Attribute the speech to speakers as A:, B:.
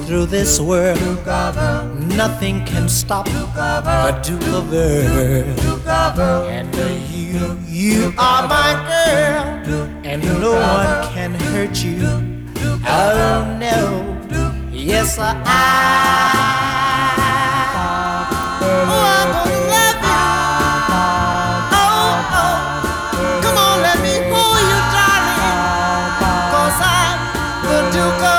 A: through this world. Nothing can stop a Duke of Earl. And you are my girl, and no one can hurt you. Oh no, yes I